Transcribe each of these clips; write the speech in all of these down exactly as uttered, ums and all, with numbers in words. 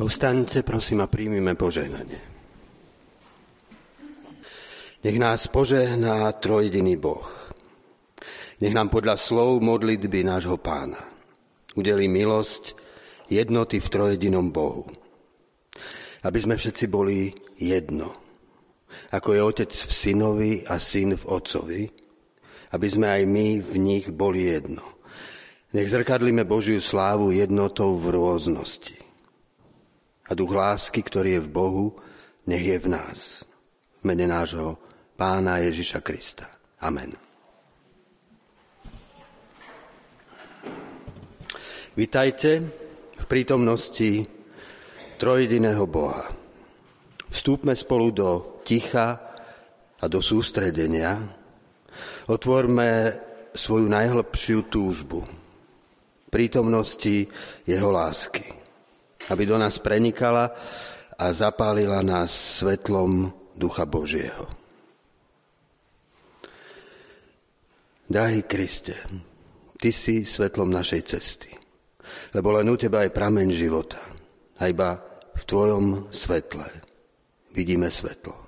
Povstaňte, prosím, a príjmime požehnanie. Nech nás požehná trojjediný Boh. Nech nám podľa slov modlitby nášho Pána udelí milosť jednoty v trojjedinom Bohu. Aby sme všetci boli jedno. Ako je Otec v Synovi a Syn v Otcovi, aby sme aj my v nich boli jedno. Nech zrkadlíme Božiu slávu jednotou v rôznosti. A duch lásky, ktorý je v Bohu, nech je v nás. V mene nášho Pána Ježiša Krista. Amen. Vitajte v prítomnosti trojjediného Boha. Vstúpme spolu do ticha a do sústredenia. Otvorme svoju najhlbšiu túžbu prítomnosti jeho lásky, aby do nás prenikala a zapálila nás svetlom Ducha Božieho. Drahý Kriste, Ty si svetlom našej cesty, lebo len u Teba je prameň života a iba v Tvojom svetle vidíme svetlo.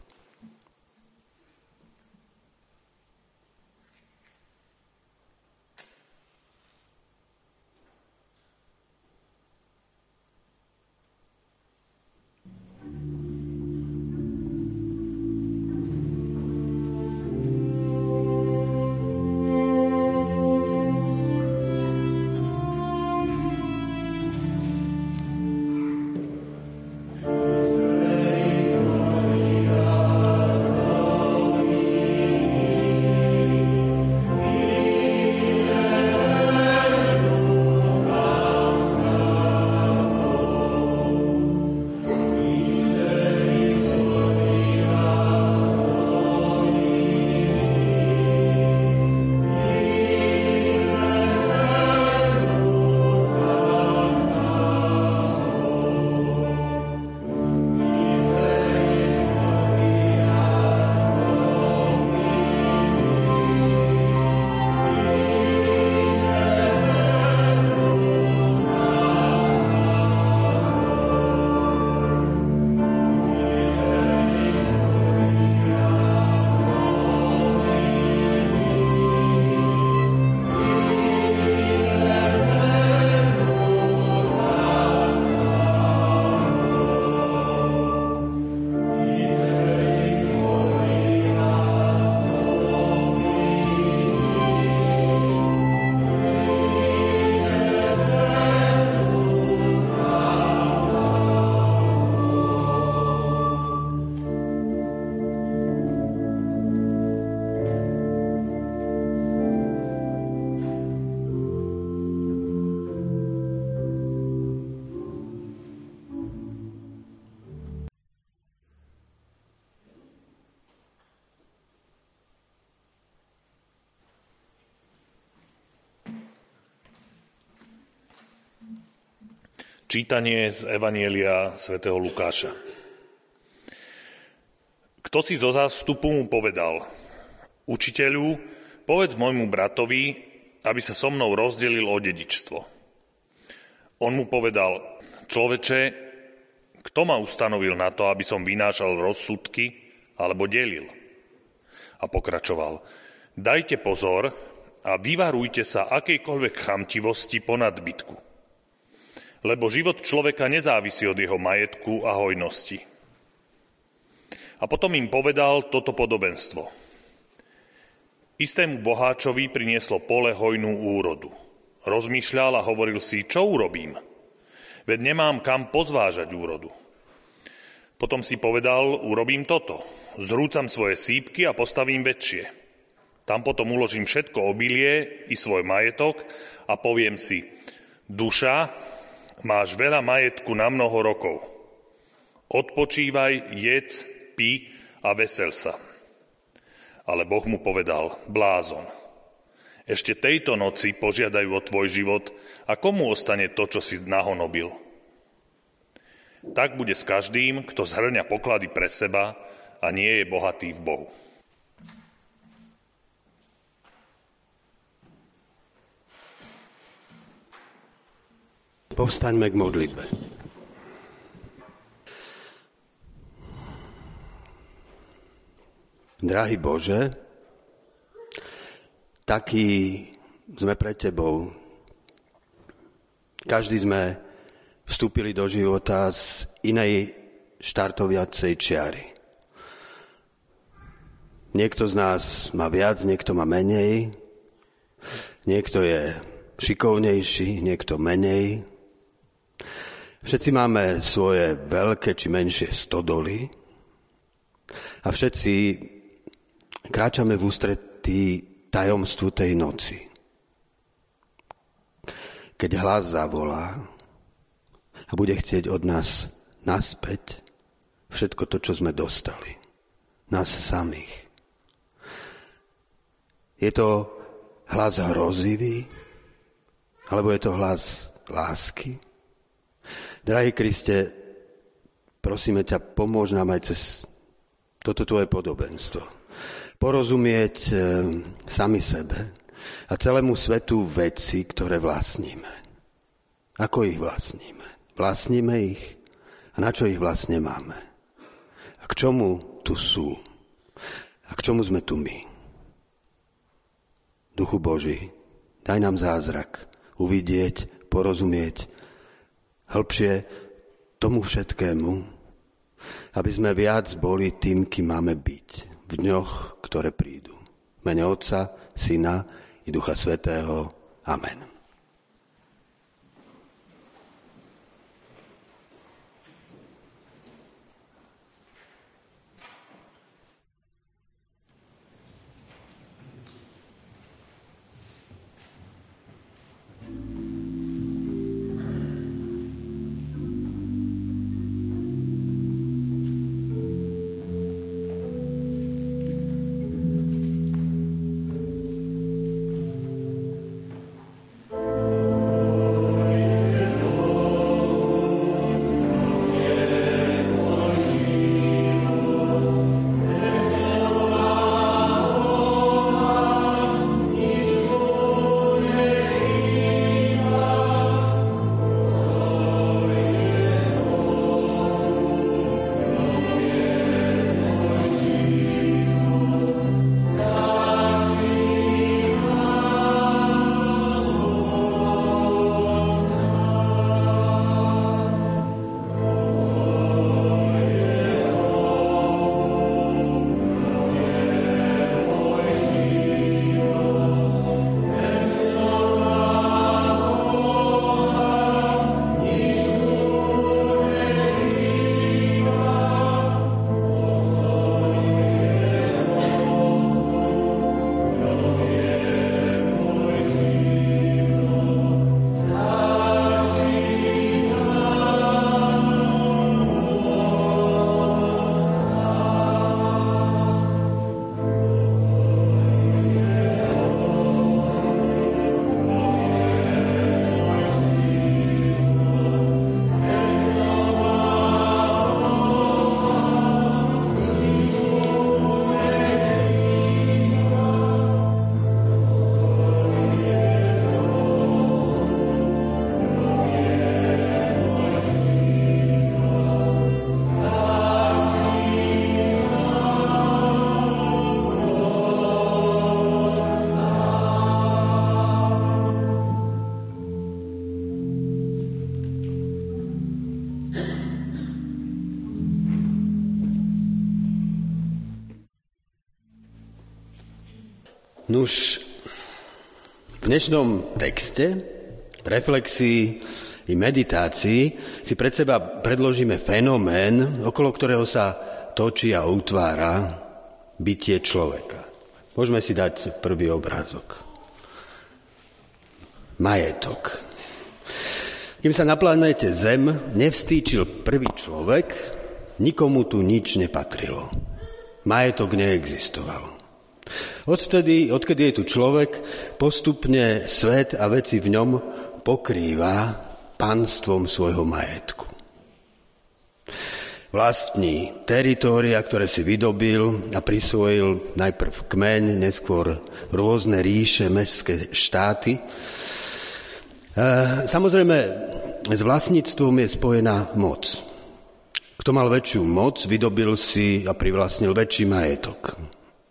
Čítanie z Evanjelia svätého Lukáša. Kto si zo zástupu mu povedal: Učiteľu, povedz môjmu bratovi, aby sa so mnou rozdelil o dedičstvo. On mu povedal: Človeče, kto ma ustanovil na to, aby som vynášal rozsudky alebo delil? A pokračoval: Dajte pozor a vyvarujte sa akejkoľvek chamtivosti po nadbytku. Lebo život človeka nezávisí od jeho majetku a hojnosti. A potom im povedal toto podobenstvo. Istému boháčovi prinieslo pole hojnú úrodu. Rozmýšľal a hovoril si, čo urobím? Veď nemám kam pozvážať úrodu. Potom si povedal, urobím toto. Zrúcam svoje sípky a postavím väčšie. Tam potom uložím všetko obilie i svoj majetok a poviem si, duša, máš veľa majetku na mnoho rokov. Odpočívaj, jedz, pí a vesel sa. Ale Boh mu povedal, blázon. Ešte tejto noci požiadajú o tvoj život a komu ostane to, čo si nahonobil? Tak bude s každým, kto zhrňa poklady pre seba a nie je bohatý v Bohu. Povstaňme k modlitbe. Drahý Bože, taký sme pred Tebou. Každý sme vstúpili do života z inej štartoviacej čiary. Niekto z nás má viac, niekto má menej, niekto je šikovnejší, niekto menej. Všetci máme svoje veľké či menšie stodoly a všetci kráčame v ústretí tajomstvu tej noci. Keď hlas zavolá a bude chcieť od nás naspäť všetko to, čo sme dostali, nás samých. Je to hlas hrozivý, alebo je to hlas lásky? Drahý Kriste, prosíme ťa, pomôž nám aj cez toto tvoje podobenstvo. Porozumieť e, sami sebe a celému svetu veci, ktoré vlastníme. Ako ich vlastníme? Vlastníme ich? A na čo ich vlastne máme? A k čomu tu sú? A k čomu sme tu my? Duchu Boží, daj nám zázrak uvidieť, porozumieť hĺbšie tomu všetkému, aby sme viac boli tým, kým máme byť v dňoch, ktoré prídu. V mene Otca, Syna i Ducha Svätého. Amen. Nuž, v dnešnom texte, reflexii i meditácii si pred seba predložíme fenomén, okolo ktorého sa točí a utvára bytie človeka. Môžeme si dať prvý obrázok. Majetok. Kým sa na planéte Zem nevstýčil prvý človek, nikomu tu nič nepatrilo. Majetok neexistoval. Odvtedy, odkedy je tu človek, postupne svet a veci v ňom pokrýva panstvom svojho majetku. Vlastní teritória, ktoré si vydobil a prisvojil najprv kmeň, neskôr rôzne ríše, mestské štáty. Samozrejme, s vlastníctvom je spojená moc. Kto mal väčšiu moc, vydobil si a privlastnil väčší majetok.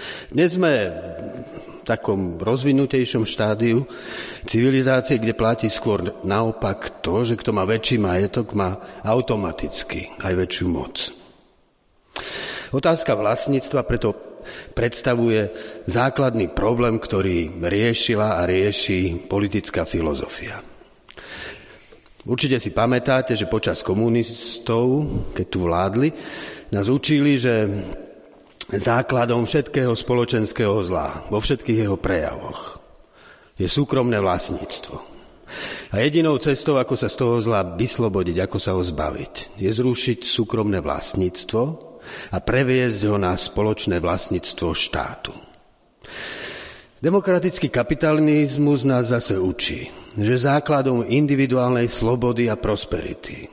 Dnes sme v takom rozvinutejšom štádiu civilizácie, kde platí skôr naopak to, že kto má väčší majetok, má automaticky aj väčšiu moc. Otázka vlastníctva preto predstavuje základný problém, ktorý riešila a rieši politická filozofia. Určite si pamätáte, že počas komunistov, keď tu vládli, nás učili, že základom všetkého spoločenského zla vo všetkých jeho prejavoch je súkromné vlastníctvo. A jedinou cestou, ako sa z toho zla vyslobodiť, ako sa ho zbaviť, je zrušiť súkromné vlastníctvo a previesť ho na spoločné vlastníctvo štátu. Demokratický kapitalizmus nás zase učí, že základom individuálnej slobody a prosperity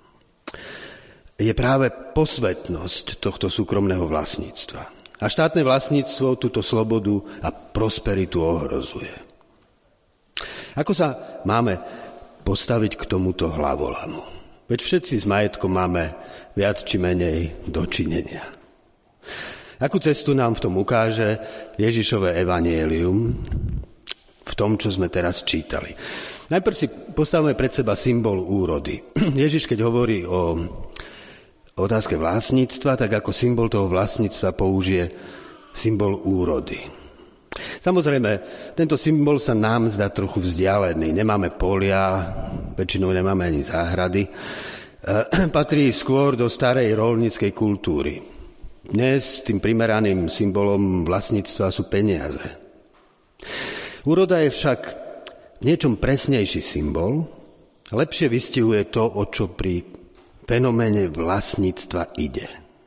je práve posvetnosť tohto súkromného vlastníctva. A štátne vlastníctvo túto slobodu a prosperitu ohrozuje. Ako sa máme postaviť k tomuto hlavolamu? Veď všetci s majetkom máme viac či menej dočinenia. Akú cestu nám v tom ukáže Ježišové evanjelium v tom, čo sme teraz čítali? Najprv si postavme pred seba symbol úrody. Ježiš, keď hovorí o otázke vlastníctva, tak ako symbol toho vlastníctva použije symbol úrody. Samozrejme, tento symbol sa nám zdá trochu vzdialený. Nemáme polia, väčšinou nemáme ani záhrady. E, patrí skôr do starej roľníckej kultúry. Dnes tým primeraným symbolom vlastníctva sú peniaze. Úroda je však v niečom presnejší symbol. Lepšie vystihuje to, o čo pri fenoméne vlastníctva ide.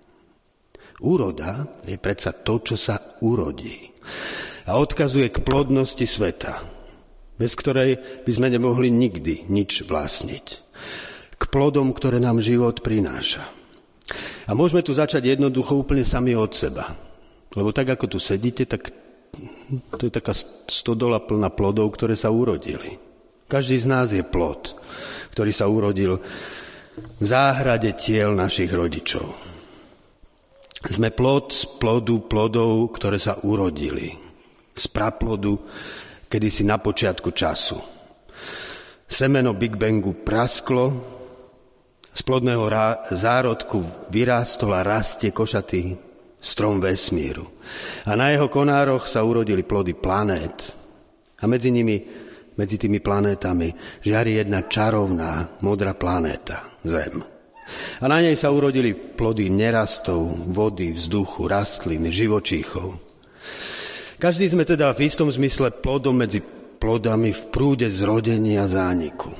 Úroda je predsa to, čo sa urodí a odkazuje k plodnosti sveta, bez ktorej by sme nemohli nikdy nič vlastniť. K plodom, ktoré nám život prináša. A môžeme tu začať jednoducho úplne sami od seba. Lebo tak, ako tu sedíte, tak to je taká stodola plná plodov, ktoré sa urodili. Každý z nás je plod, ktorý sa urodil v záhrade tiel našich rodičov. Sme plod z plodu plodov, ktoré sa urodili. Z praplodu, kedysi na počiatku času. Semeno Big Bangu prasklo, z plodného rá- zárodku vyrástol a rastie košatý strom vesmíru. A na jeho konároch sa urodili plody planét. A medzi nimi Medzi tými planétami žiari jedna čarovná, modrá planéta, Zem. A na nej sa urodili plody nerastov, vody, vzduchu, rastlín, živočíchov. Každý sme teda v istom zmysle plodom medzi plodami v prúde zrodenia a zániku.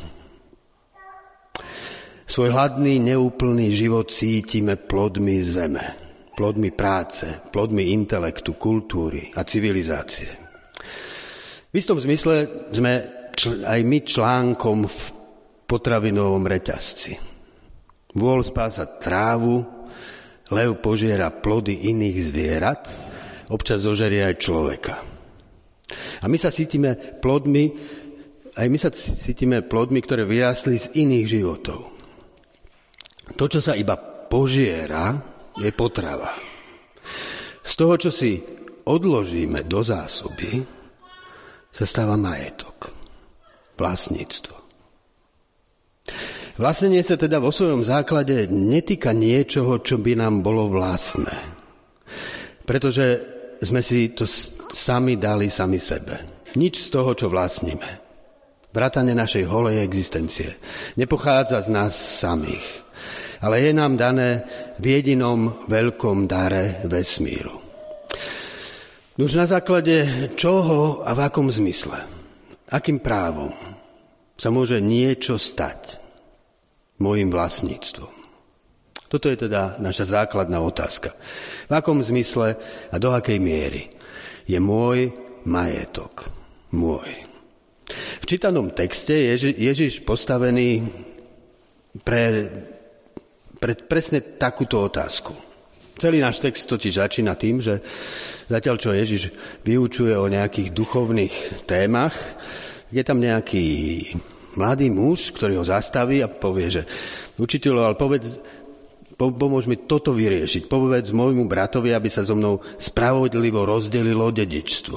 Svoj hladný, neúplný život cítime plodmi zeme, plodmi práce, plodmi intelektu, kultúry a civilizácie. V istom zmysle sme čl- aj my článkom v potravinovom reťazci. Vôl spása trávu, lev požiera plody iných zvierat, občas zožerie aj človeka. A my sa cítime plodmi, aj my sa cítime plodmi, ktoré vyrástli z iných životov. To, čo sa iba požiera, je potrava. Z toho, čo si odložíme do zásoby, sa stáva majetok, vlastníctvo. Vlastnenie sa teda vo svojom základe netýka niečoho, čo by nám bolo vlastné. Pretože sme si to sami dali sami sebe. Nič z toho, čo vlastníme. Vrátane našej holej existencie nepochádza z nás samých, ale je nám dané v jedinom veľkom dare vesmíru. Už na základe čoho a v akom zmysle, akým právom sa môže niečo stať môjim vlastníctvom? Toto je teda naša základná otázka. V akom zmysle a do akej miery je môj majetok môj? V čítanom texte je Ježi, Ježiš postavený pre, pre presne takúto otázku. Celý náš text totiž začína tým, že zatiaľ, čo Ježiš vyučuje o nejakých duchovných témach, je tam nejaký mladý muž, ktorý ho zastaví a povie, že učiteľu, ale povedz, Pomôž mi toto vyriešiť. Povedz môjmu bratovi, aby sa so mnou spravodlivo rozdelilo dedičstvo.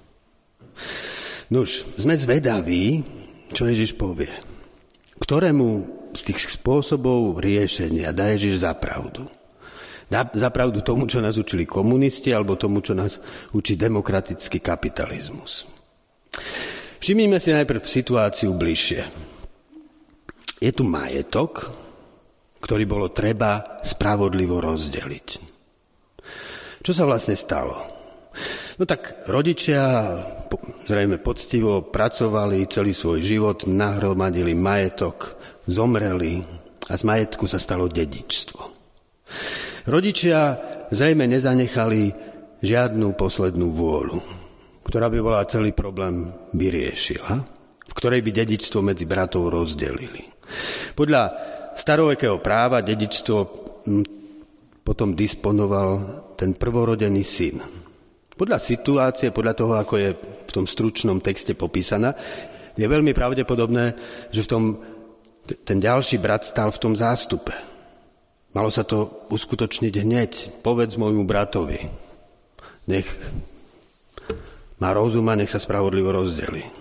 Nuž, sme zvedaví, čo Ježiš povie. Ktorému z tých spôsobov riešenia dá Ježiš za pravdu? Dá za pravdu tomu, čo nás učili komunisti, alebo tomu, čo nás učí demokratický kapitalizmus? Všimnime si najprv situáciu bližšie. Je tu majetok, ktorý bolo treba spravodlivo rozdeliť. Čo sa vlastne stalo? No tak rodičia zrejme poctivo pracovali celý svoj život, nahromadili majetok, zomreli a z majetku sa stalo dedičstvo. Rodičia zrejme nezanechali žiadnu poslednú vôľu, ktorá by bola celý problém vyriešila, v ktorej by dedičstvo medzi bratov rozdelili. Podľa starovekého práva dedičstvo potom disponoval ten prvorodený syn. Podľa situácie, podľa toho, ako je v tom stručnom texte popísaná, je veľmi pravdepodobné, že v tom, ten ďalší brat stál v tom zástupe. Malo sa to uskutočniť hneď. Povedz môjmu bratovi. Nech má rozum a nech sa spravodlivo rozdeli. E,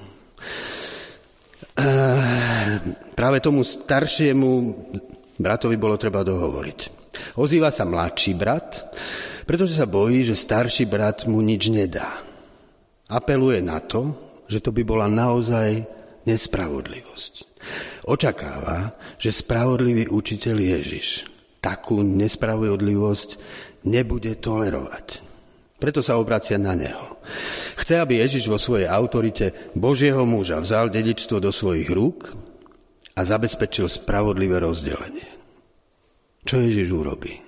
práve tomu staršiemu bratovi bolo treba dohovoriť. Ozýva sa mladší brat, pretože sa bojí, že starší brat mu nič nedá. Apeluje na to, že to by bola naozaj nespravodlivosť. Očakáva, že spravodlivý učiteľ Ježiš takú nespravodlivosť nebude tolerovať. Preto sa obracia na neho. Chce, aby Ježiš vo svojej autorite Božieho muža vzal dedičstvo do svojich rúk a zabezpečil spravodlivé rozdelenie. Čo Ježiš urobí?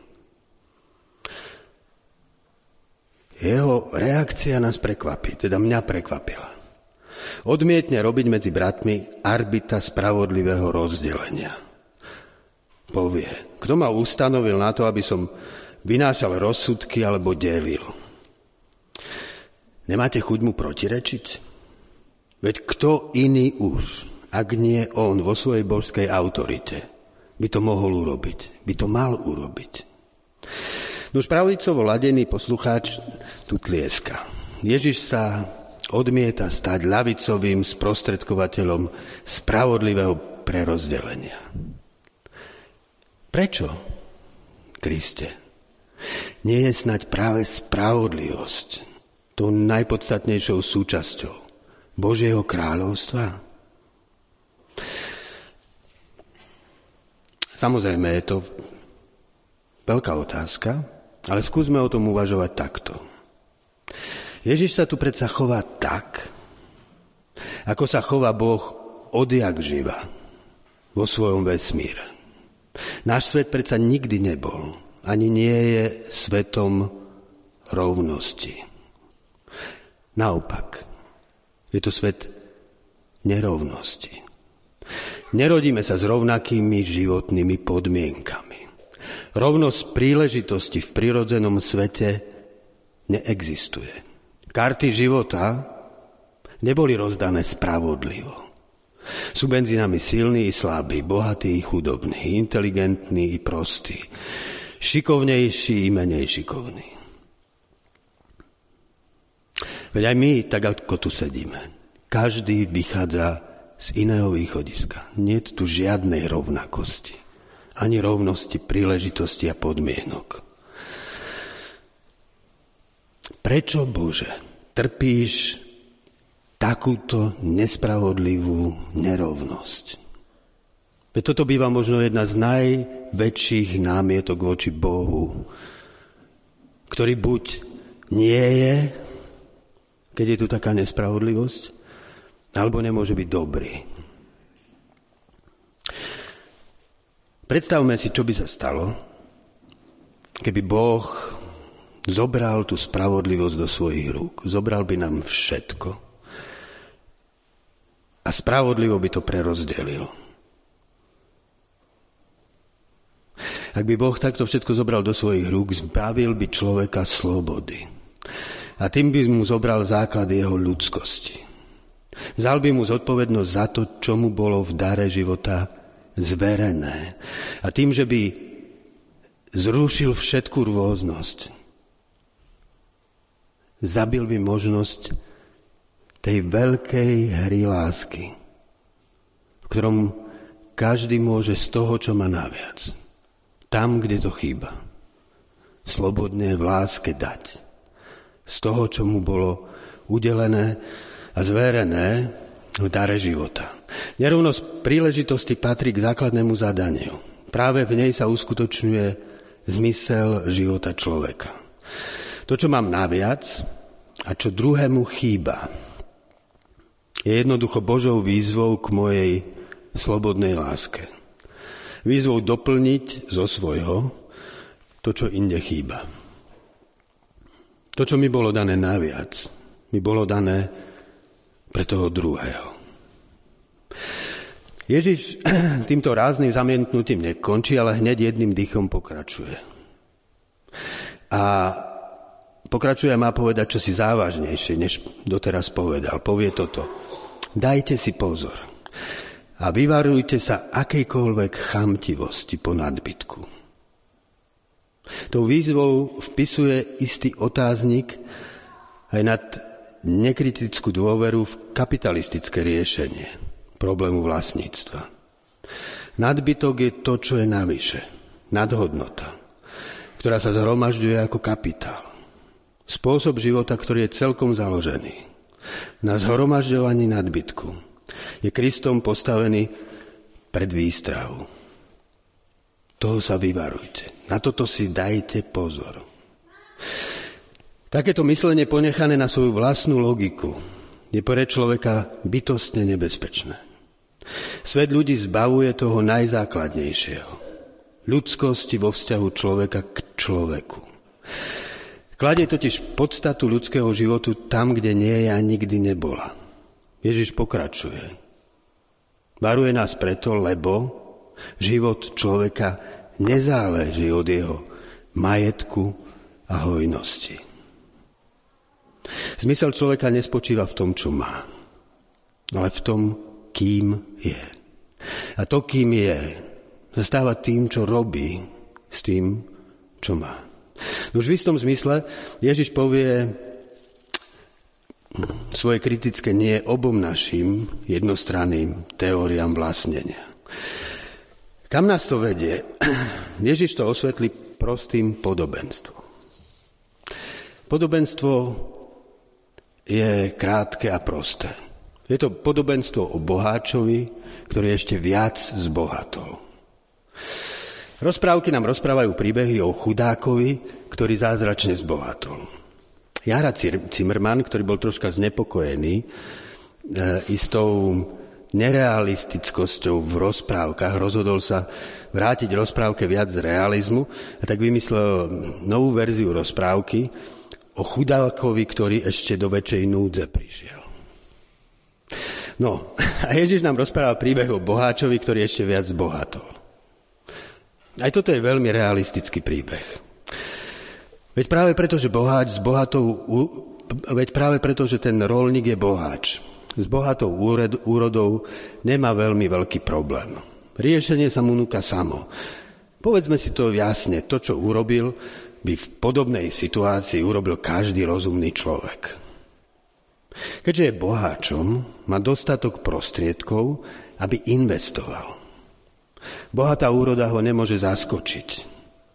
Jeho reakcia nás prekvapí, teda mňa prekvapila. Odmietne robiť medzi bratmi arbitra spravodlivého rozdelenia. Povie, kto ma ustanovil na to, aby som vynášal rozsudky alebo delil. Nemáte chuť mu protirečiť? Veď kto iný už, ak nie on vo svojej božskej autorite, by to mohol urobiť, by to mal urobiť. Nož pravicovo ladený poslucháč tu tlieska. Ježiš sa odmieta stať ľavicovým sprostredkovateľom spravodlivého prerozdelenia. Prečo, Kriste? Nie je snaď práve spravodlivosť tou najpodstatnejšou súčasťou Božieho kráľovstva? Samozrejme, je to veľká otázka, ale skúsme o tom uvažovať takto. Ježiš sa tu predsa chová tak, ako sa chová Boh odjak živa vo svojom vesmíre. Náš svet predsa nikdy nebol, ani nie je svetom rovnosti. Naopak, je to svet nerovnosti. Nerodíme sa s rovnakými životnými podmienkami. Rovnosť príležitosti v prirodzenom svete neexistuje. Karty života neboli rozdané spravodlivo. Sú medzi nami silní i slabí, bohatí i chudobní, inteligentní i prostí, šikovnejší i menej šikovní. Veď aj my, tak ako tu sedíme, každý vychádza z iného východiska. Nie je tu žiadnej rovnakosti. Ani rovnosti príležitosti a podmienok. Prečo, Bože, trpíš takúto nespravodlivú nerovnosť? Veď toto býva možno jedna z najväčších námietok voči Bohu, ktorý buď nie je, keď je tu taká nespravodlivosť, alebo nemôže byť dobrý. Predstavme si, čo by sa stalo, keby Boh zobral tú spravodlivosť do svojich rúk. Zobral by nám všetko a spravodlivo by to prerozdelil. Ak by Boh takto všetko zobral do svojich rúk, zbavil by človeka slobody. A tým by mu zobral základ jeho ľudskosti. Vzal by mu zodpovednosť za to, čo mu bolo v dare života zverené. A tým, že by zrušil všetku rôznosť. Zabil by možnosť tej veľkej hry lásky, v ktorom každý môže z toho, čo má naviac, tam, kde to chýba, slobodne v láske dať. Z toho, čo mu bolo udelené a zverené v dare života. Nerovnosť príležitosti patrí k základnému zadaniu. Práve v nej sa uskutočňuje zmysel života človeka. To, čo mám naviac a čo druhému chýba, je jednoducho Božou výzvou k mojej slobodnej láske. Výzvou doplniť zo svojho to, čo inde chýba. To, čo mi bolo dané naviac, mi bolo dané pre toho druhého. Ježiš týmto rázným zamietnutím nekončí, ale hneď jedným dýchom pokračuje. A pokračuje a má povedať čosi závažnejšie, než doteraz povedal. Povie toto. Dajte si pozor a vyvarujte sa akejkoľvek chamtivosti po nadbytku. Tou výzvou vpisuje istý otáznik aj nad nekritickú dôveru v kapitalistické riešenie problému vlastníctva. Nadbytok je to, čo je navyše. Nadhodnota, ktorá sa zhromažďuje ako kapitál. Spôsob života, ktorý je celkom založený na zhromažďovaní nadbytku, je Kristom postavený pred výstrahu. Toho sa vyvarujte. Na toto si dajte pozor. Takéto myslenie ponechané na svoju vlastnú logiku je pre človeka bytostne nebezpečné. Svet ľudí zbavuje toho najzákladnejšieho. Ľudskosti vo vzťahu človeka k človeku. Kladie totiž podstatu ľudského životu tam, kde nie je a nikdy nebola. Ježiš pokračuje. Varuje nás preto, lebo život človeka nezáleží od jeho majetku a hojnosti. Zmysel človeka nespočíva v tom, čo má, ale v tom, kým je. A to, kým je, zastáva tým, čo robí s tým, čo má. Už v istom zmysle Ježiš povie svoje kritické nie obom našim jednostranným teóriám vlastnenia. Kam nás to vedie? Ježiš to osvetlí prostým podobenstvom. Podobenstvo je krátke a prosté. Je to podobenstvo o boháčovi, ktorý ešte viac zbohatol. Rozprávky nám rozprávajú príbehy o chudákovi, ktorý zázračne zbohatol. Jara Zimmerman, ktorý bol troška znepokojený e, istou nerealistickosťou v rozprávkach, rozhodol sa vrátiť rozprávke viac z realizmu a tak vymyslel novú verziu rozprávky o chudákovi, ktorý ešte do väčšej núdze prišiel. No, a Ježiš nám rozpráva príbeh o boháčovi, ktorý ešte viac zbohatol. Aj toto je veľmi realistický príbeh. Veď práve preto, že boháč s bohatou, veď práve preto, že ten roľník je boháč, s bohatou úrodou nemá veľmi veľký problém. Riešenie sa mu núka samo. Povedzme si to jasne, to, čo urobil, by v podobnej situácii urobil každý rozumný človek. Keďže je boháčom, má dostatok prostriedkov, aby investoval. Bohatá úroda ho nemôže zaskočiť.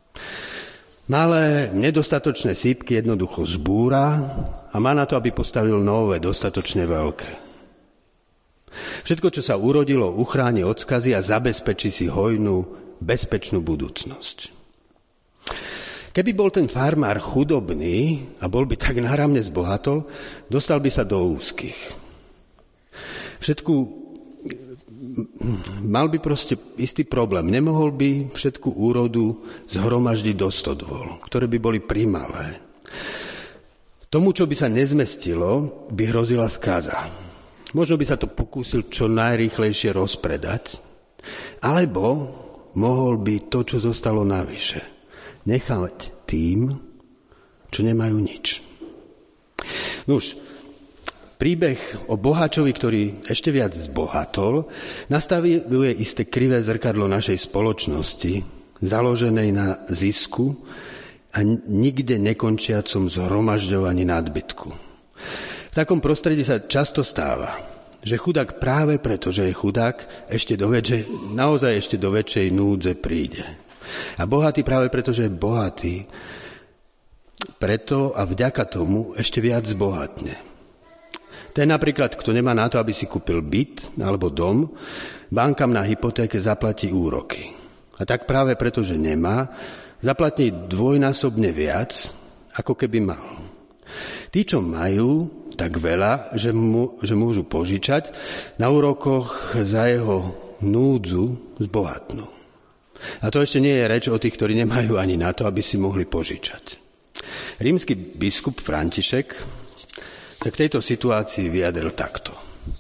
Malé, nedostatočné sípky jednoducho zbúra a má na to, aby postavil nové, dostatočne veľké. Všetko, čo sa urodilo, uchráni od skazy a zabezpečí si hojnú, bezpečnú budúcnosť. Keby bol ten farmár chudobný a bol by tak náramne zbohatol, dostal by sa do úzkých. Všetku, mal by proste istý problém. Nemohol by všetku úrodu zhromaždiť do stodôl, ktoré by boli primalé. Tomu, čo by sa nezmestilo, by hrozila skaza. Možno by sa to pokúsil čo najrýchlejšie rozpredať, alebo mohol by to, čo zostalo navyše, nechať tým, čo nemajú nič. Nuž, príbeh o boháčovi, ktorý ešte viac zbohatol, nastavuje isté krivé zrkadlo našej spoločnosti, založenej na zisku a nikde nekončiacom zhromažďovaní nadbytku. V takom prostredí sa často stáva, že chudák práve preto, že je chudák, ešte do väčšej, naozaj ešte do väčšej núdze príde. A bohatý práve preto, že je bohatý, preto a vďaka tomu ešte viac zbohatne. Ten napríklad, kto nemá na to, aby si kúpil byt alebo dom, bankám na hypotéke zaplatí úroky. A tak práve preto, že nemá, zaplatí dvojnásobne viac, ako keby mal. Tí, čo majú tak veľa, že, mu, že môžu požičať, na úrokoch za jeho núdzu zbohatnú. A to ešte nie je reč o tých, ktorí nemajú ani na to, aby si mohli požičať. Rímsky biskup František sa k tejto situácii vyjadril takto.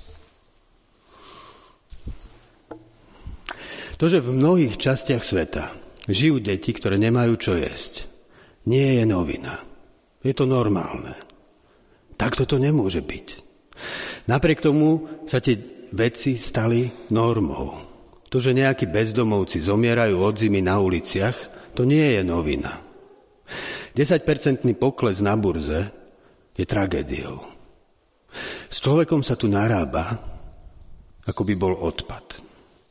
To, že v mnohých častiach sveta žijú deti, ktoré nemajú čo jesť, nie je novina. Je to normálne. Takto to nemôže byť. Napriek tomu sa tie veci stali normou. To, že nejakí bezdomovci zomierajú od zimy na uliciach, to nie je novina. desaťpercentný pokles na burze je tragédiou. S človekom sa tu narába, ako by bol odpad.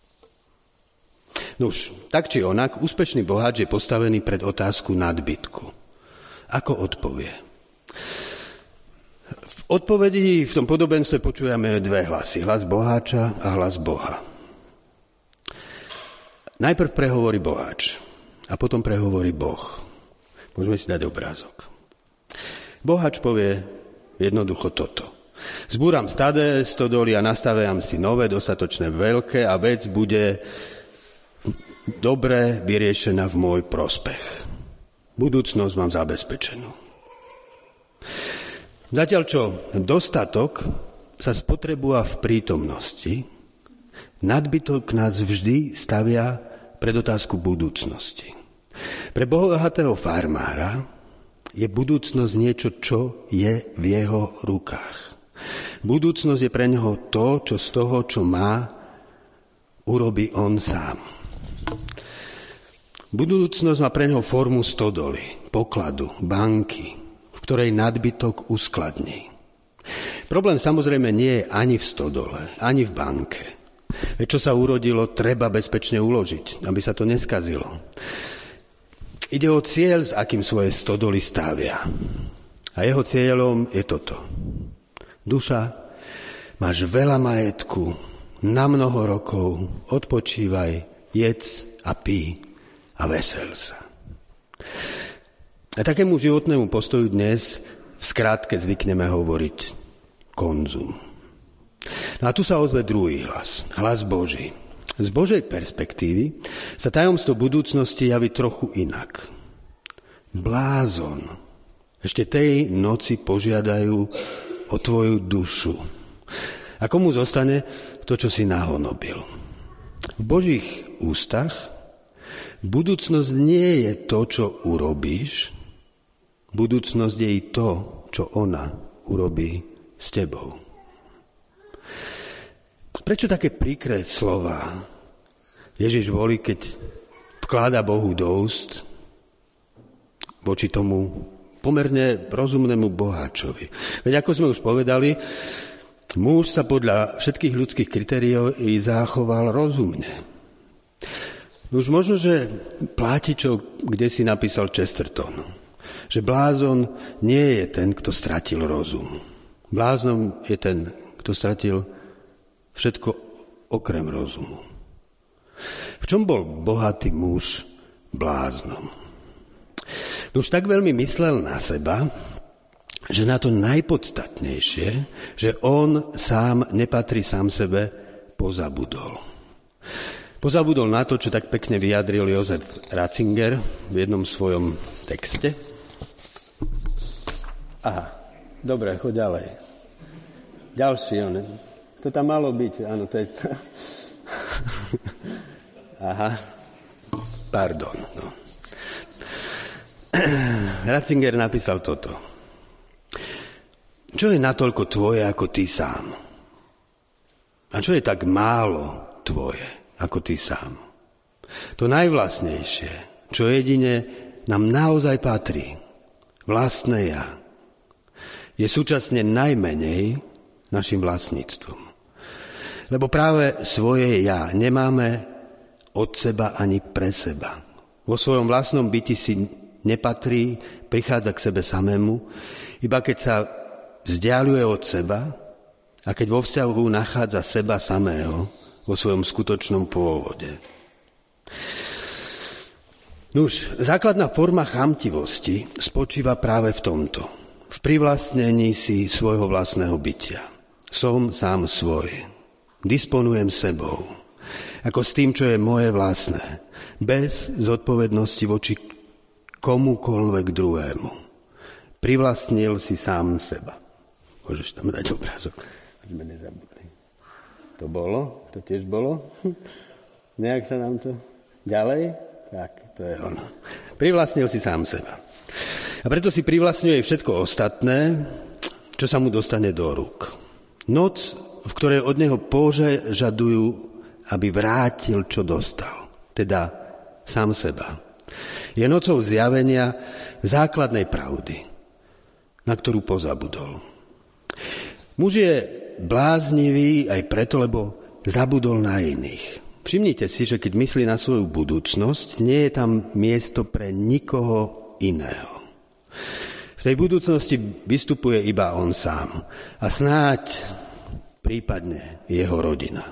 Nuž, tak či onak, úspešný boháč je postavený pred otázku nadbytku. Ako odpovie? V odpovedi v tom podobenstve počujeme dve hlasy. Hlas boháča a hlas Boha. Najprv prehovorí boháč a potom prehovorí Boh. Môžeme si dať obrázok. Boháč povie jednoducho toto. Zbúram stade stodoly a nastaviam si nové, dostatočne veľké a vec bude dobre vyriešená v môj prospech. Budúcnosť mám zabezpečenú. Zatiaľ čo dostatok sa spotrebúva v prítomnosti, nadbytok nás vždy stavia pred otázku budúcnosti. Pre bohatého farmára je budúcnosť niečo, čo je v jeho rukách. Budúcnosť je pre neho to, čo z toho, čo má, urobí on sám. Budúcnosť má pre neho formu stodoly, pokladu, banky, v ktorej nadbytok uskladní. Problém samozrejme nie je ani v stodole, ani v banke. Veď čo sa urodilo, treba bezpečne uložiť, aby sa to neskazilo. Ide o cieľ, s akým svoje stodoly stavia. A jeho cieľom je toto. Duša, máš veľa majetku, na mnoho rokov, odpočívaj, jedz a pí a vesel sa. A takému životnému postoju dnes v skratke zvykneme hovoriť konzum. No a tu sa ozve druhý hlas, hlas Boží. Z Božej perspektívy sa tajomstvo budúcnosti javí trochu inak. Blázon, ešte tej noci požiadajú o tvoju dušu. A komu zostane to, čo si nahonobil? V Božích ústach budúcnosť nie je to, čo urobíš, budúcnosť je i to, čo ona urobí s tebou. Prečo také príkré slová Ježiš volí, keď vkláda Bohu do úst voči tomu pomerne rozumnému boháčovi? Veď ako sme už povedali, muž sa podľa všetkých ľudských kritérií zachoval rozumne. Už možno, že platí, čo kde si napísal Chesterton, že blázon nie je ten, kto stratil rozum. Bláznom je ten, kto stratil všetko okrem rozumu. V čom bol bohatý muž bláznom? Už tak veľmi myslel na seba, že na to najpodstatnejšie, že on sám nepatrí sám sebe, pozabudol. Pozabudol na to, čo tak pekne vyjadril Josef Ratzinger v jednom svojom texte. Aha, dobre, choď ďalej. Ďalší, on. To tam malo byť, áno, to je... Aha, pardon. No. Ratzinger napísal toto. Čo je natoľko tvoje, ako ty sám? A čo je tak málo tvoje, ako ty sám? To najvlastnejšie, čo jedine nám naozaj patrí, vlastné ja, je súčasne najmenej našim vlastníctvom. Lebo práve svoje ja nemáme od seba ani pre seba. Vo svojom vlastnom byti si nepatrí, prichádza k sebe samému, iba keď sa vzdialuje od seba a keď vo vzťahu nachádza seba samého vo svojom skutočnom pôvode. Nuž, základná forma chamtivosti spočíva práve v tomto. V privlastnení si svojho vlastného bytia. Som sám svoj. Disponujem sebou. Ako s tým, čo je moje vlastné. Bez zodpovednosti voči komukoľvek druhému. Privlastnil si sám seba. Môžeš tam dať obrázok. Sme nezabudli. To bolo? To tiež bolo? Nejak sa nám to... Ďalej? Tak, to je ono. Privlastnil si sám seba. A preto si privlastňuje všetko ostatné, čo sa mu dostane do rúk. Noc, v ktorej od neho požadujú, aby vrátil, čo dostal. Teda sám seba. Je nocou zjavenia základnej pravdy, na ktorú pozabudol. Muž je bláznivý aj preto, lebo zabudol na iných. Všimnite si, že keď myslí na svoju budúcnosť, nie je tam miesto pre nikoho iného. V tej budúcnosti vystupuje iba on sám a snáď prípadne jeho rodina.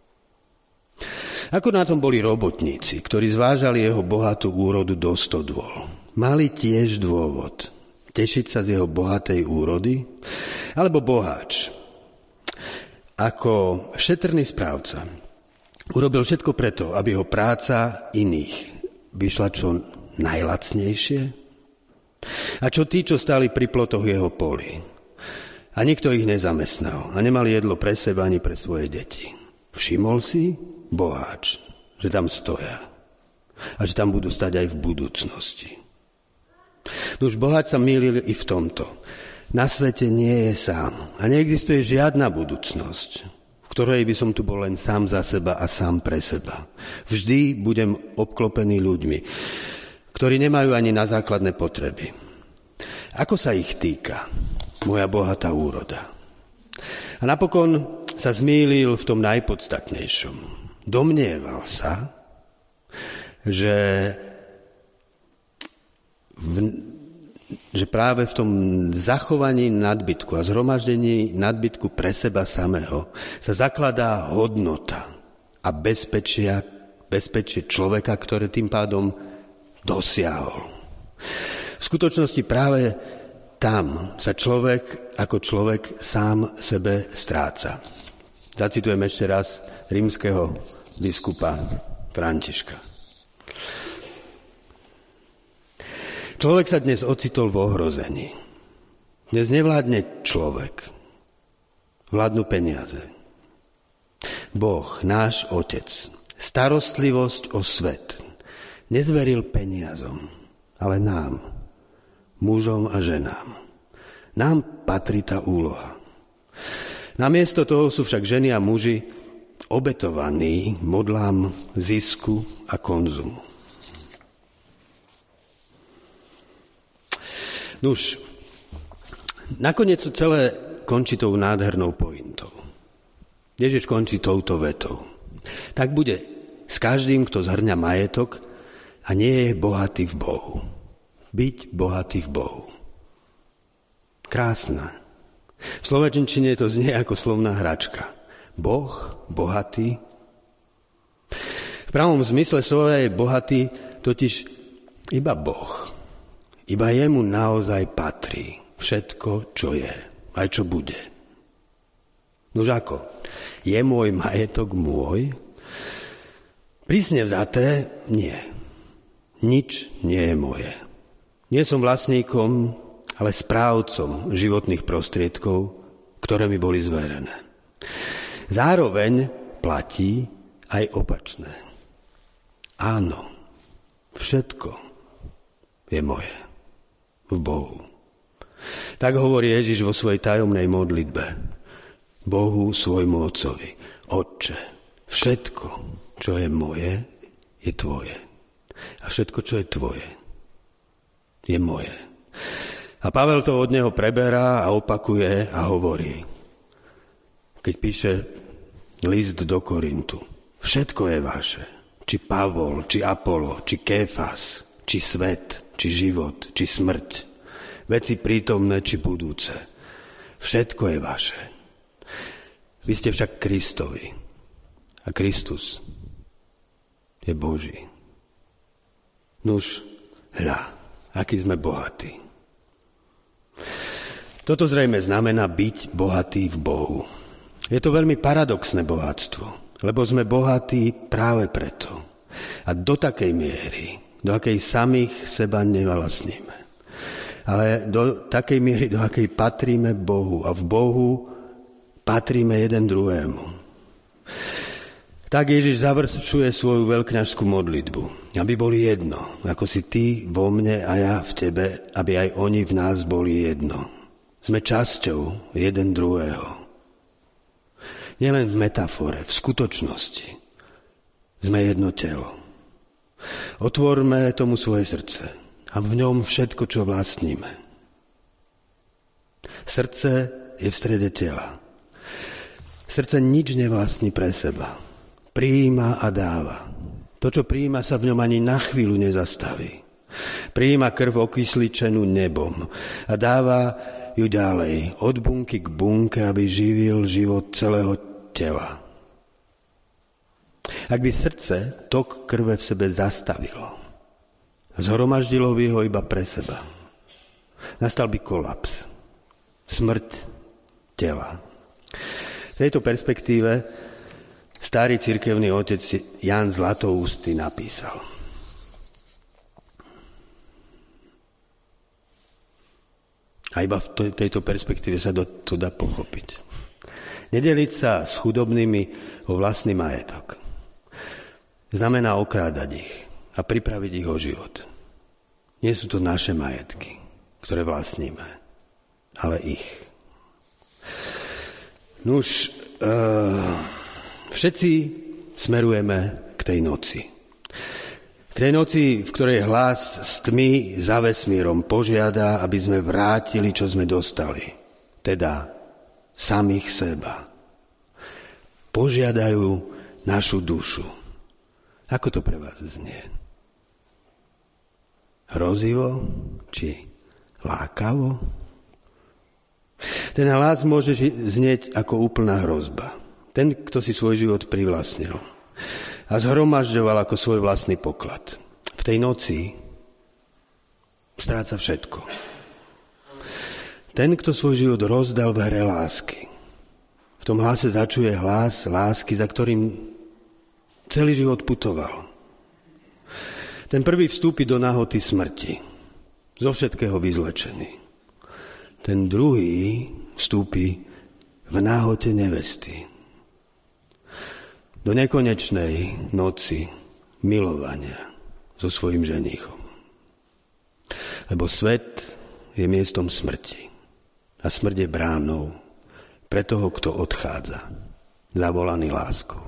Ako na tom boli robotníci, ktorí zvážali jeho bohatú úrodu do stodôl. Mali tiež dôvod tešiť sa z jeho bohatej úrody, alebo boháč. Ako šetrný správca urobil všetko preto, aby ho práca iných vyšla čo najlacnejšie. A čo tí, čo stáli pri plotoch jeho polí. A nikto ich nezamestnal a nemali jedlo pre seba ani pre svoje deti. Všimol si, boháč, že tam stoja a že tam budú stať aj v budúcnosti. Nuž boháč sa mýlil i v tomto. Na svete nie je sám a neexistuje žiadna budúcnosť, v ktorej by som tu bol len sám za seba a sám pre seba. Vždy budem obklopený ľuďmi, ktorí nemajú ani na základné potreby. Ako sa ich týka moja bohatá úroda? A napokon sa zmýlil v tom najpodstatnejšom. Domnieval sa, že, v, že práve v tom zachovaní nadbytku a zhromaždení nadbytku pre seba samého sa zakladá hodnota a bezpečia, bezpečie človeka, ktoré tým pádom dosiahol. V skutočnosti práve tam sa človek ako človek sám sebe stráca. Zacitujem ešte raz rímskeho biskupa Františka. Človek sa dnes ocitol v ohrození. Dnes nevládne človek. Vládnu peniaze. Boh, náš Otec, starostlivosť o svet nezveril peniazom, ale nám, mužom a ženám. Nám patrí tá úloha. Namiesto toho sú však ženy a muži obetovaní modlám zisku a konzumu. Nuž, nakoniec celé končí tou nádhernou pointou. Ježiš končí touto vetou. Tak bude s každým, kto zhrňa majetok a nie je bohatý v Bohu. Byť bohatý v Bohu. Krásna. V slovenčine to znie ako slovná hračka. Boh, bohatý. V pravom zmysle slova je bohatý totiž iba Boh. Iba jemu naozaj patrí všetko, čo je, aj čo bude. Nož ako? Je môj majetok môj? Prísne vzaté, nie. Nič nie je moje. Nie som vlastníkom, ale správcom životných prostriedkov, ktoré mi boli zverené. Zároveň platí aj opačné. Áno, všetko je moje v Bohu. Tak hovorí Ježiš vo svojej tajomnej modlitbe Bohu svojmu Otcovi. Otče, všetko, čo je moje, je tvoje. A všetko, čo je tvoje, je moje. A Pavel to od neho preberá a opakuje a hovorí. Keď píše list do Korintu, všetko je vaše. Či Pavol, či Apolo, či Kéfas, či svet, či život, či smrť. Veci prítomné, či budúce. Všetko je vaše. Vy ste však Kristovi. A Kristus je Boží. Nuž, hľa, aký sme bohatí. Toto zrejme znamená byť bohatý v Bohu. Je to veľmi paradoxné bohatstvo, lebo sme bohatí práve preto. A do takej miery, do akej samých seba nevlastníme. Ale do takej miery, do akej patríme Bohu. A v Bohu patríme jeden druhému. Tak Ježiš završuje svoju veľkňažskú modlitbu. Aby boli jedno, ako si ty vo mne a ja v tebe, aby aj oni v nás boli jedno. Sme časťou jeden druhého. Nielen v metafore, v skutočnosti. Sme jedno telo. Otvorme tomu svoje srdce a v ňom všetko, čo vlastníme. Srdce je v strede tela. Srdce nič nevlastní pre seba. Prijíma a dáva. To, čo prijíma, sa v ňom ani na chvíľu nezastaví. Prijíma krv okysličenú nebom a dáva ju ďalej, od bunky k bunke, aby živil život celého tela. Ak by srdce tok krve v sebe zastavilo, zhromaždilo by ho iba pre seba, nastal by kolaps, smrť tela. V tejto perspektíve starý cirkevný otec Ján Zlatoústy napísal: a iba v tejto perspektíve sa to dá pochopiť. Nedeliť sa s chudobnými o vlastný majetok znamená okrádať ich a pripraviť ich o život. Nie sú to naše majetky, ktoré vlastníme, ale ich. Nuž, e, všetci smerujeme k tej noci. K tej noci, v ktorej hlas z tmy za vesmírom požiada, aby sme vrátili, čo sme dostali. Teda samých seba. Požiadajú našu dušu. Ako to pre vás znie? Hrozivo či lákavo? Ten hlas môže znieť ako úplná hrozba. Ten, kto si svoj život privlastnil a zhromažďoval ako svoj vlastný poklad. V tej noci stráca všetko. Ten, kto svoj život rozdal v hre lásky, v tom hlase začuje hlas lásky, za ktorým celý život putoval. Ten prvý vstúpi do nahoty smrti, zo všetkého vyzlečený. Ten druhý vstúpi v náhote nevesty, do nekonečnej noci milovania so svojím ženíchom. Lebo svet je miestom smrti a smrť je bránou pre toho, kto odchádza, zavolaný láskou.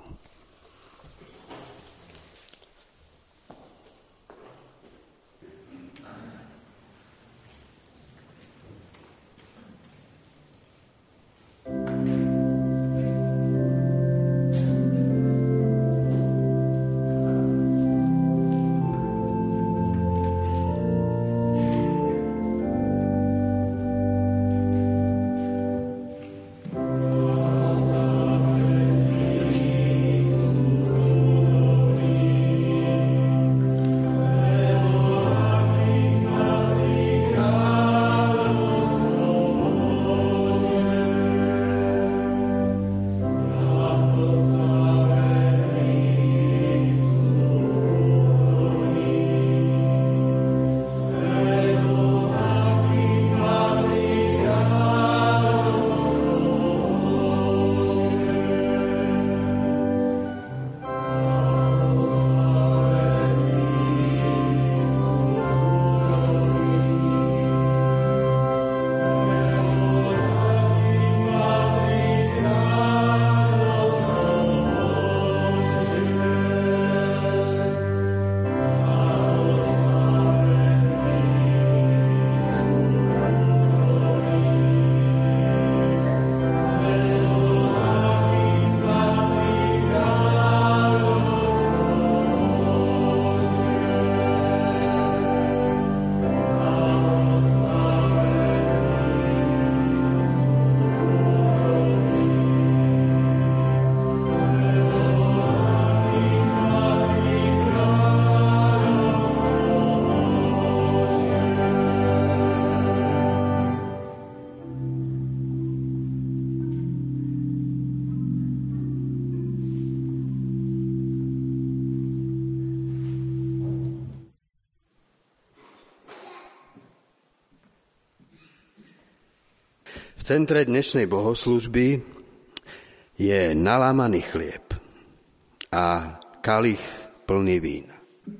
V centre dnešnej bohoslužby je nalámaný chlieb a kalich plný vína.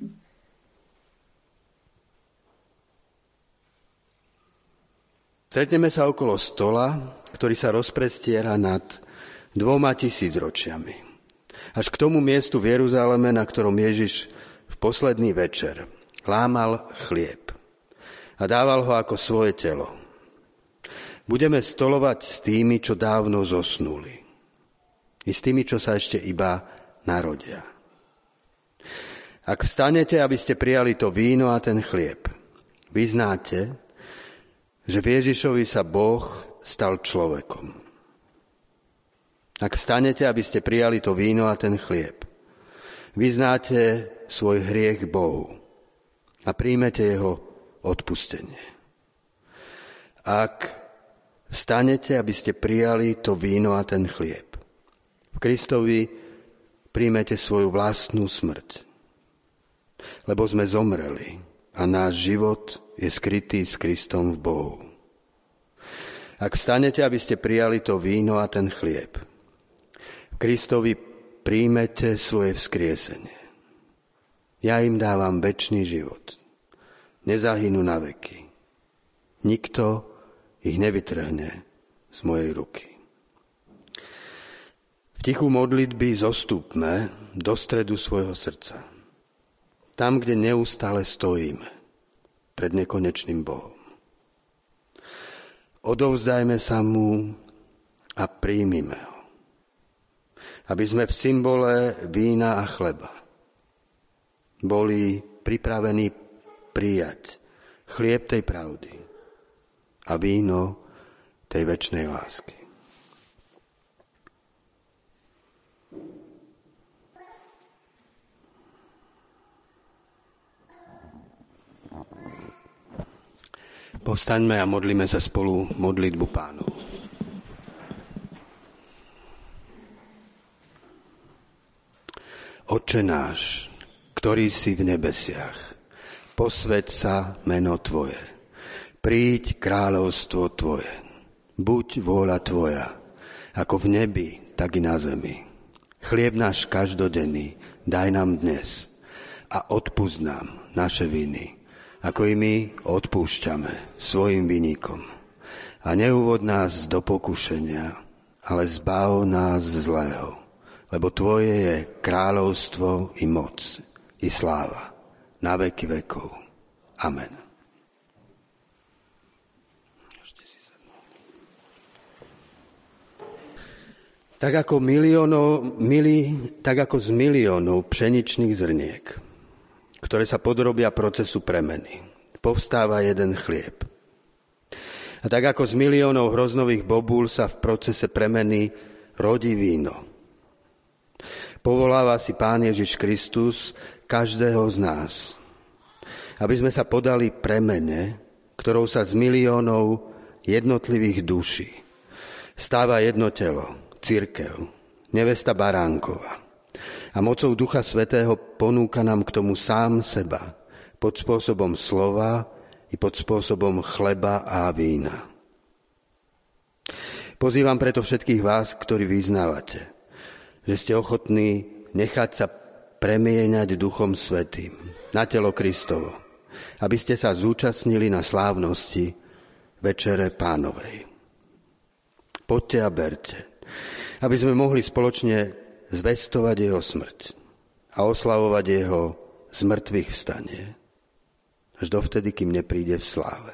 Stretneme sa okolo stola, ktorý sa rozprestiera nad dvoma tisícročiami. Až k tomu miestu v Jeruzaleme, na ktorom Ježiš v posledný večer lámal chlieb a dával ho ako svoje telo. Budeme stolovať s tými, čo dávno zosnuli. I s tými, čo sa ešte iba narodia. Ak vstanete, aby ste prijali to víno a ten chlieb, vyznáte, že v Ježišovi sa Boh stal človekom. Ak vstanete, aby ste prijali to víno a ten chlieb, vyznáte svoj hriech Bohu a príjmete jeho odpustenie. Ak vstanete, aby ste prijali to víno a ten chlieb, v Kristovi príjmete svoju vlastnú smrť, lebo sme zomreli a náš život je skrytý s Kristom v Bohu. Ak vstanete, aby ste prijali to víno a ten chlieb, v Kristovi príjmete svoje vzkriesenie. Ja im dávam večný život. Nezahynú na veky. Nikto ich nevytrhne z mojej ruky. V tichu modlitby zostúpme do stredu svojho srdca. Tam, kde neustále stojíme pred nekonečným Bohom. Odovzdajme sa mu a príjmime ho. Aby sme v symbole vína a chleba boli pripravení prijať chlieb tej pravdy a víno tej večnej lásky. Povstaňme a modlíme sa spolu modlitbu Pánovu. Otče náš, ktorý si v nebesiach, posväť sa meno Tvoje. Príď kráľovstvo Tvoje. Buď vôľa Tvoja, ako v nebi, tak i na zemi. Chlieb náš každodenný daj nám dnes a odpusť nám naše viny, ako i my odpúšťame svojim vinníkom. A neuvod nás do pokušenia, ale zbav nás zlého, lebo Tvoje je kráľovstvo i moc, i sláva, na veky vekov. Amen. Tak ako, miliónov, mili, tak ako z miliónov pšeničných zrniek, ktoré sa podrobia procesu premeny, povstáva jeden chlieb. A tak ako z miliónov hroznových bobúl sa v procese premeny rodí víno. Povoláva si Pán Ježiš Kristus každého z nás, aby sme sa podali premene, ktorou sa z miliónov jednotlivých duší stáva jedno telo, cirkev, nevesta Baránkova. A mocou Ducha Svätého ponúka nám k tomu sám seba, pod spôsobom slova i pod spôsobom chleba a vína. Pozývam preto všetkých vás, ktorí vyznávate, že ste ochotní nechať sa premieňať Duchom Svätým na telo Kristovo, aby ste sa zúčastnili na slávnosti Večere Pánovej. Poďte a berte, aby sme mohli spoločne zvestovať jeho smrť a oslavovať jeho zmrtvých vstanie, až dovtedy, kým nepríde v sláve.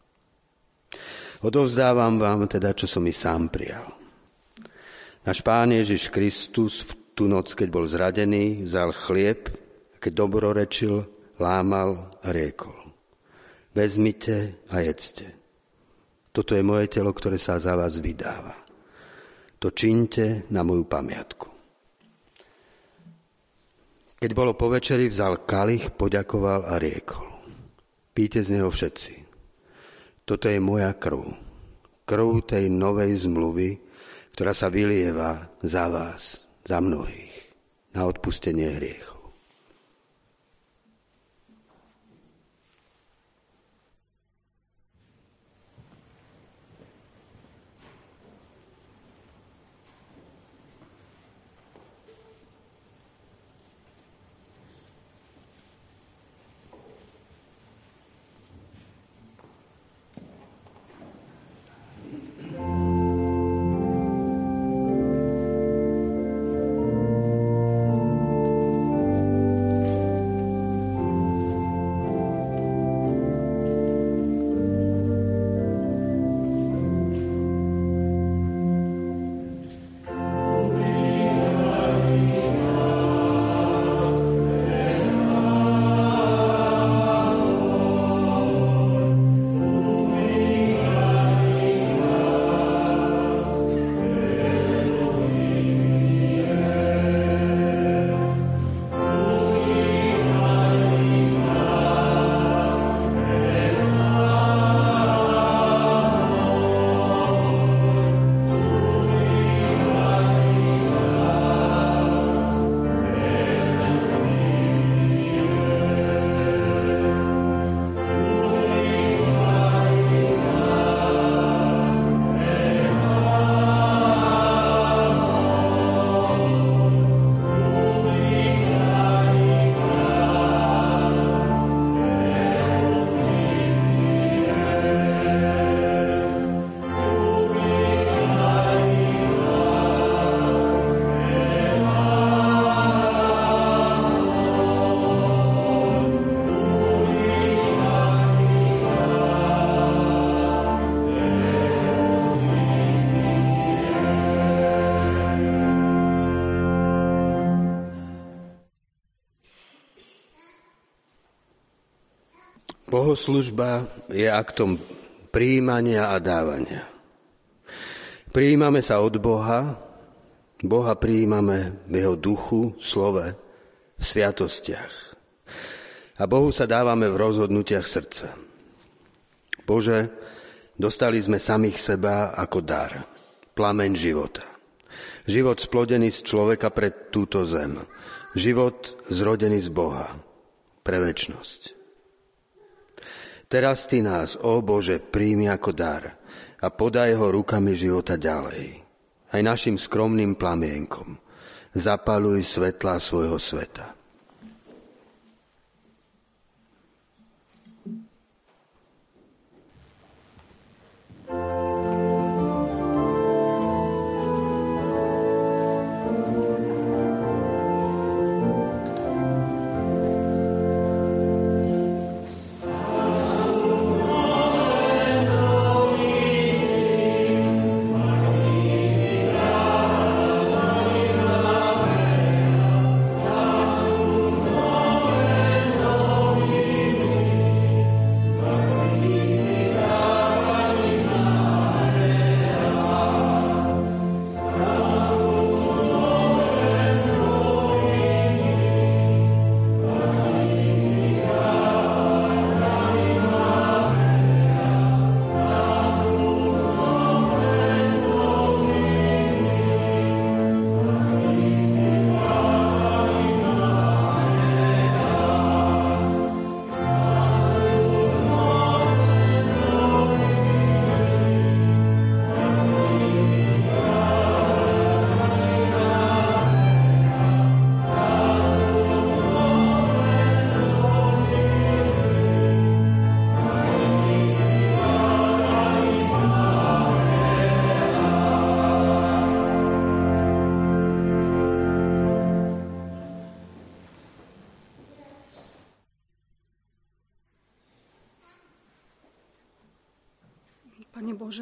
Odovzdávam vám teda, čo som i sám prijal. Náš Pán Ježiš Kristus v tú noc, keď bol zradený, vzal chlieb, keď dobrorečil, lámal a riekol: Vezmite a jedzte. Toto je moje telo, ktoré sa za vás vydáva. To čiňte na moju pamiatku. Keď bolo po večeri, vzal kalich, poďakoval a riekol: Píte z neho všetci. Toto je moja krv. Krv tej novej zmluvy, ktorá sa vylieva za vás, za mnohých, na odpustenie hriechov. Bohoslužba je aktom prijímania a dávania. Prijímame sa od Boha, Boha prijímame v jeho duchu, slove, v sviatostiach. A Bohu sa dávame v rozhodnutiach srdca. Bože, dostali sme samých seba ako dar, plameň života. Život splodený z človeka pre túto zem. Život zrodený z Boha pre večnosť. Teraz Ty nás, ó Bože, príjmi ako dar a podaj ho rukami života ďalej. Aj našim skromným plamienkom. Zapaluj svetlá svojho sveta. Pane Bože,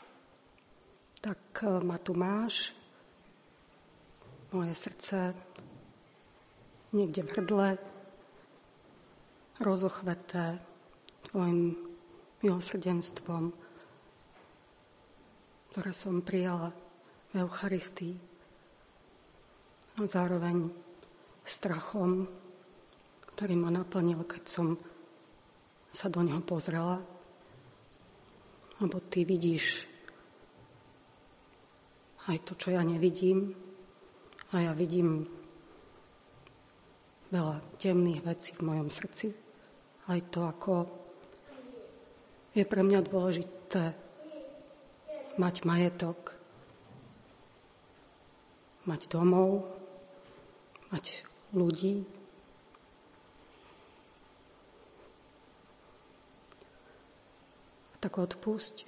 tak ma tu máš, moje srdce niekde v hrdle, rozochveté Tvojim milosrdenstvom, ktoré som prijala v Eucharistii a zároveň strachom, ktorý ma naplnil, keď som sa do neho pozrela. Lebo Ty vidíš aj to, čo ja nevidím. A ja vidím veľa temných vecí v mojom srdci. Aj to, ako je pre mňa dôležité mať majetok, mať domov, mať ľudí. Tak odpusť.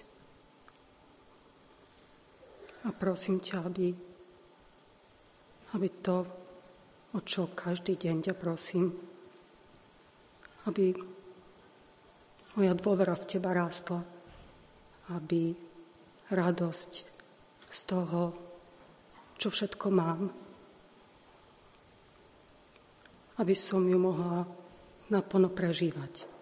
A prosím ťa, aby, aby to, o čo každý deň ťa prosím, aby moja dôvera v Teba rástla, aby radosť z toho, čo všetko mám, aby som ju mohla naplno prežívať.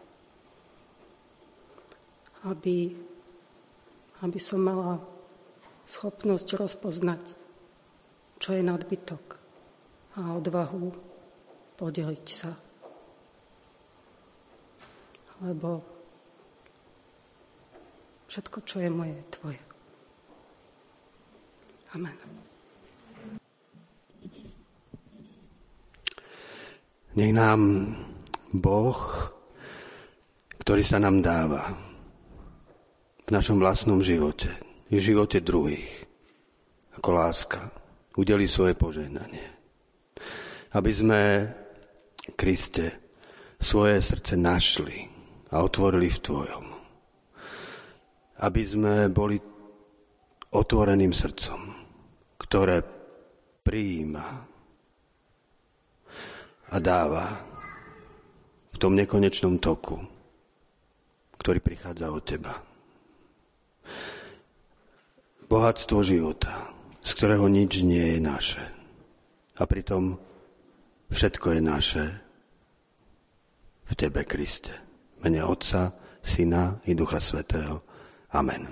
Aby, aby som mala schopnosť rozpoznať, čo je nadbytok a odvahu podeliť sa. Lebo všetko, čo je moje, je Tvoje. Amen. Nech nám Boh, ktorý sa nám dáva v našom vlastnom živote, v živote druhých, ako láska, udeli svoje požehnanie. Aby sme, Kriste, svoje srdce našli a otvorili v Tvojom. Aby sme boli otvoreným srdcom, ktoré prijíma a dáva v tom nekonečnom toku, ktorý prichádza od Teba. Bohatstvo života, z ktorého nič nie je naše. A pritom všetko je naše v Tebe, Kriste, v mene Otca, Syna i Ducha Svätého. Amen.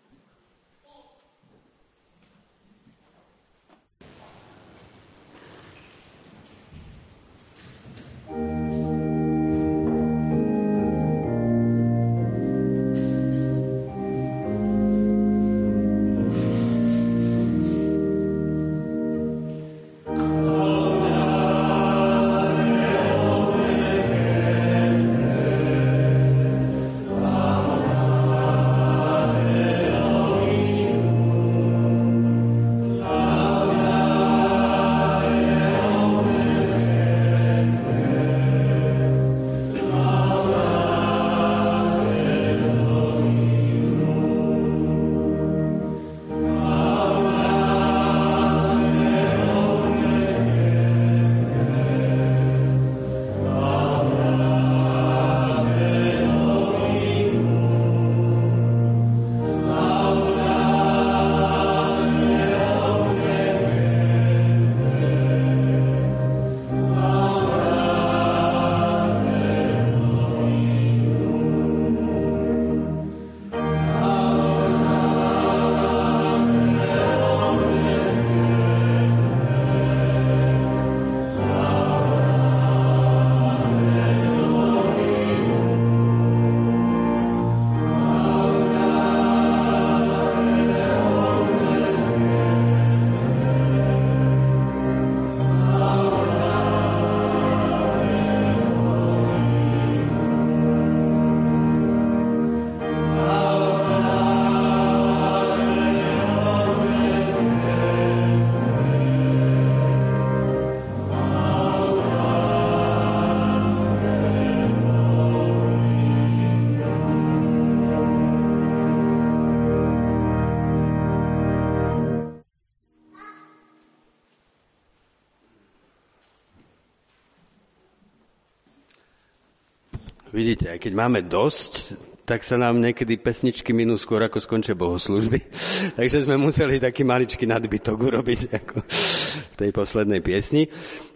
Vidíte, aj keď máme dosť, tak sa nám niekedy pesničky minú skôr, ako skončia bohoslúžby. Takže sme museli taký maličký nadbytok urobiť ako v tej poslednej piesni.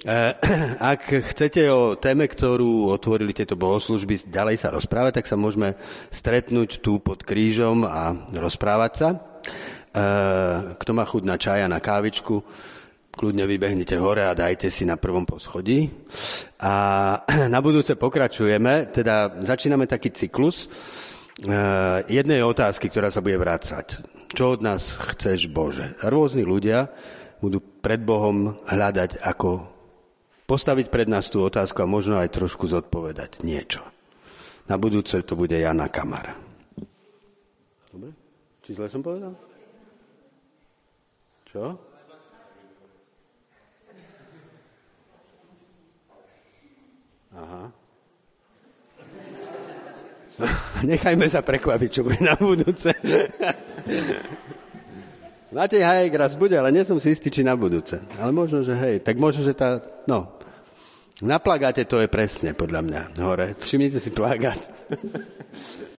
Ak chcete o téme, ktorú otvorili tieto bohoslúžby, ďalej sa rozprávať, tak sa môžeme stretnúť tu pod krížom a rozprávať sa. Kto má chuť na čaj a na kávičku, kľudne vybehnite hore a dajte si na prvom poschodí. A na budúce pokračujeme, teda začíname taký cyklus jednej otázky, ktorá sa bude vrácať. Čo od nás chceš, Bože? A rôzni ľudia budú pred Bohom hľadať, ako postaviť pred nás tú otázku a možno aj trošku zodpovedať niečo. Na budúce to bude Jana Kamara. Dobre? Či zle som povedal? Čo? Aha. Nechajme sa prekvapiť, čo bude na budúce. Matej Hajek raz bude, ale nie som si istý, či na budúce. Ale možno, že hej. Tak možno, že tá... No, na plagáte to je presne, podľa mňa, hore. Všimnite si plagát.